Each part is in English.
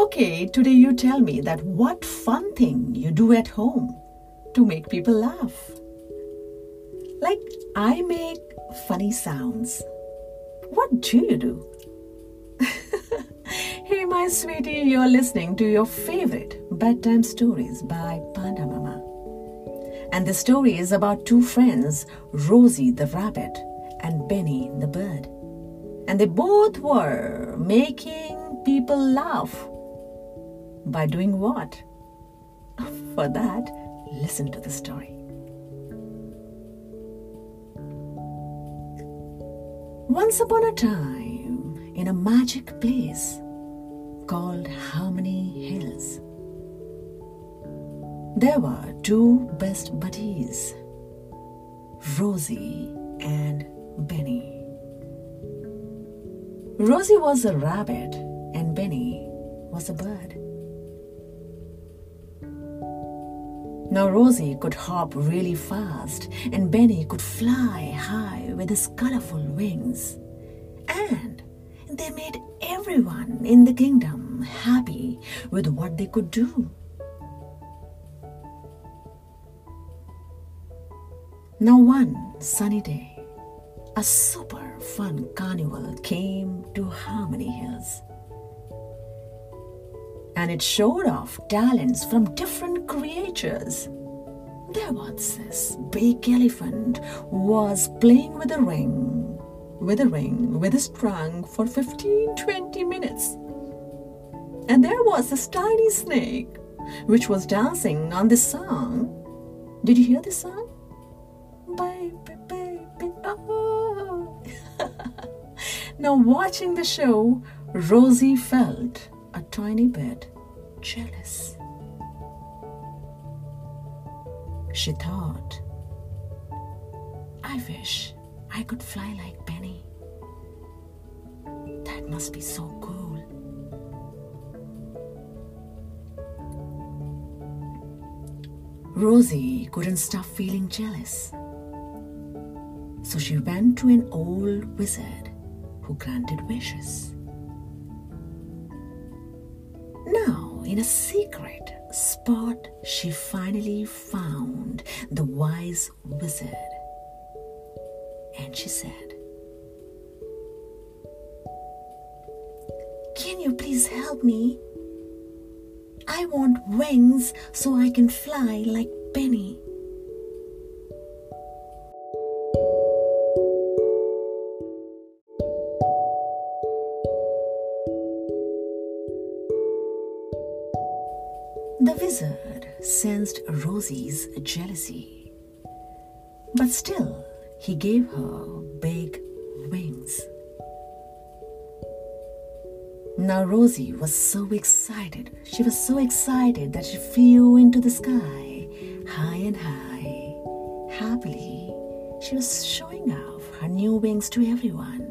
Okay, today you tell me that what fun thing you do at home to make people laugh. Like, I make funny sounds. What do you do? Hey, my sweetie, you're listening to your favorite bedtime stories by Panda Mama. And the story is about two friends, Rosie the rabbit and Benny the bird. And they both were making people laugh. By doing what? For that, listen to the story. Once upon a time, in a magic place called Harmony Hills, there were two best buddies, Rosie and Benny. Rosie was a rabbit and Benny was a bird. Now Rosie could hop really fast and Benny could fly high with his colorful wings. And they made everyone in the kingdom happy with what they could do. Now one sunny day, a super fun carnival came to Harmony Hills. And it showed off talents from different creatures. There was this big elephant who was playing with a ring with his trunk for 15-20 minutes. And there was this tiny snake which was dancing on this song. Did you hear this song? Baby, baby, oh. Now watching the show, Rosie felt a tiny bit jealous. She thought, I wish I could fly like Benny. That must be so cool. Rosie couldn't stop feeling jealous. So she went to an old wizard who granted wishes. Now, in a secret spot, she finally found the wise wizard. And she said, "Can you please help me? I want wings so I can fly like Benny." The wizard sensed Rosie's jealousy, but still he gave her big wings. Now Rosie was so excited. She was so excited that she flew into the sky, high and high. Happily, she was showing off her new wings to everyone.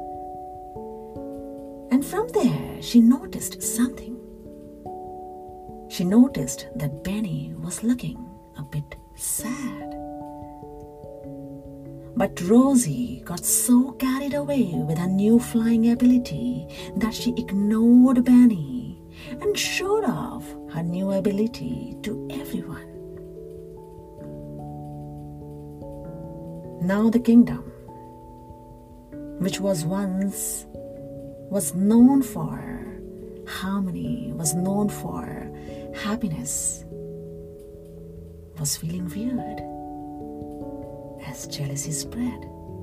And from there, she noticed something. She noticed that Benny was looking a bit sad. But Rosie got so carried away with her new flying ability that she ignored Benny and showed off her new ability to everyone. Now the kingdom, which was once known for harmony, was known for happiness, was feeling weird as jealousy spread.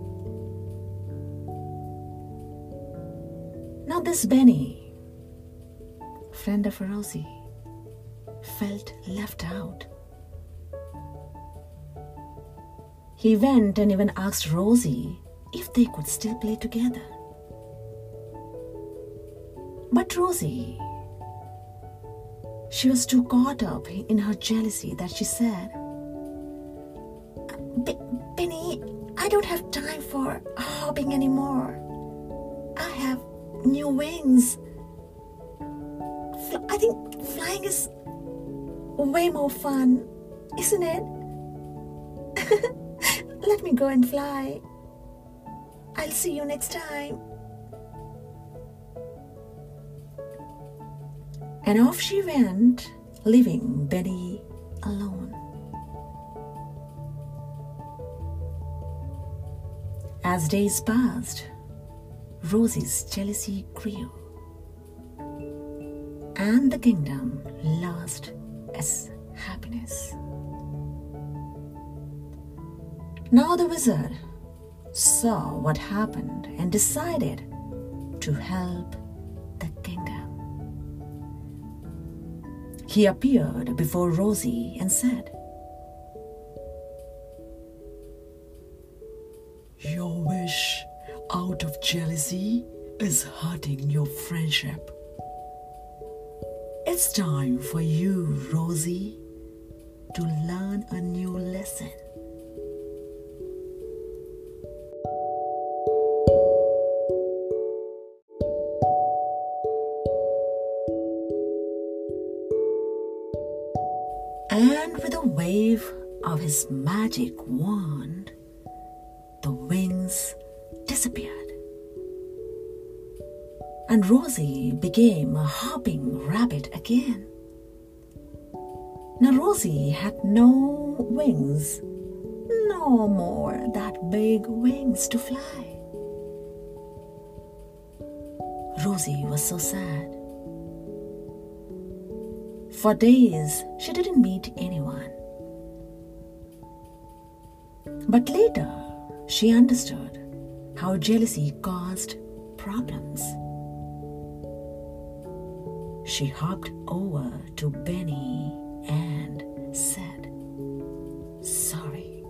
Now this Benny, friend of Rosie, felt left out. He went and even asked Rosie if they could still play together. But Rosie, she was too caught up in her jealousy that she said, Benny, I don't have time for hopping anymore. I have new wings. I think flying is way more fun, isn't it? Let me go and fly. I'll see you next time. And off she went, leaving Benny alone. As days passed, Rosie's jealousy grew, and the kingdom lost its happiness. Now the wizard saw what happened and decided to help the kingdom. He appeared before Rosie and said, "Your wish out of jealousy is hurting your friendship. It's time for you, Rosie, to learn a new lesson." And with a wave of his magic wand, the wings disappeared, and Rosie became a hopping rabbit again. Now Rosie had no wings, no more that big wings to fly. Rosie was so sad. For days, she didn't meet anyone. But later, she understood how jealousy caused problems. She hopped over to Benny and said, "Sorry.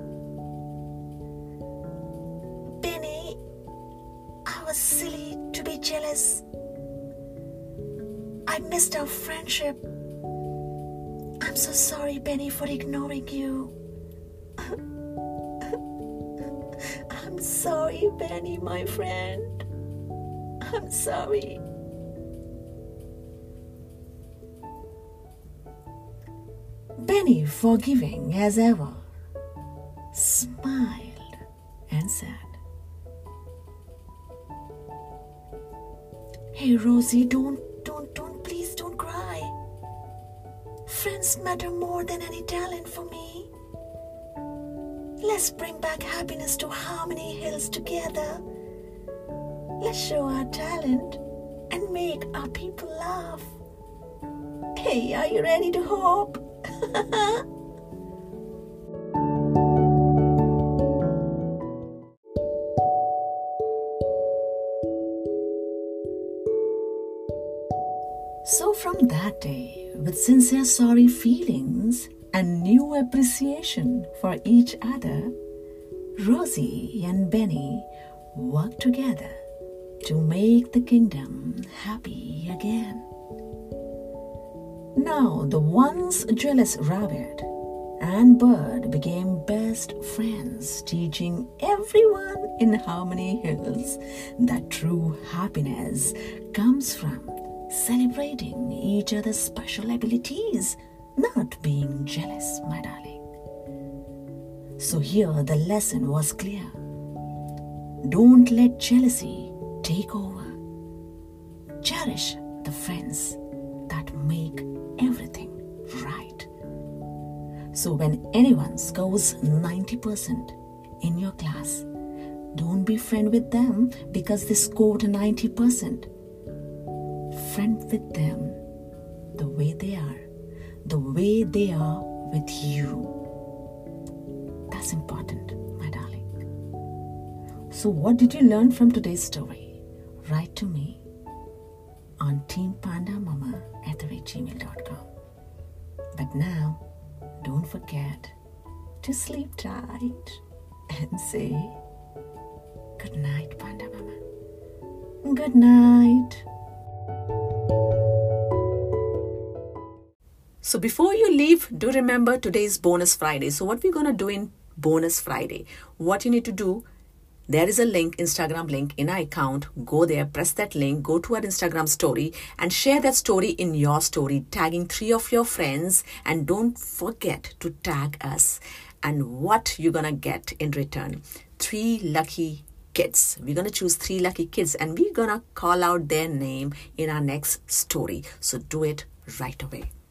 Benny, I was silly to be jealous. I missed our friendship. I'm so sorry, Benny, for ignoring you." "I'm sorry, Benny, my friend. I'm sorry." Benny, forgiving as ever, smiled and said, "Hey, Rosie, please don't cry. Friends matter more than any talent for me. Let's bring back happiness to Harmony Hills together. Let's show our talent and make our people laugh. Hey, are you ready to hop?" So from that day, with sincere sorry feelings and new appreciation for each other, Rosie and Benny worked together to make the kingdom happy again. Now the once jealous rabbit and bird became best friends, teaching everyone in Harmony Hills that true happiness comes from celebrating each other's special abilities, not being jealous, my darling. So here the lesson was clear. Don't let jealousy take over. Cherish the friends that make everything right. So when anyone scores 90% in your class, don't be friend with them because they scored 90%. Friend with them the way they are with you. That's important, my darling. So what did you learn from today's story? Write to me on teampandamama@gmail.com. But now, don't forget to sleep tight and say good night, Panda Mama. Good night. So before you leave, do remember today's bonus Friday. So what we're going to do in bonus Friday, what you need to do, there is a link, Instagram link in our account. Go there, press that link, go to our Instagram story and share that story in your story, tagging 3 of your friends. And don't forget to tag us. And what you're going to get in return, 3 lucky kids. We're going to choose 3 lucky kids and we're going to call out their name in our next story. So do it right away.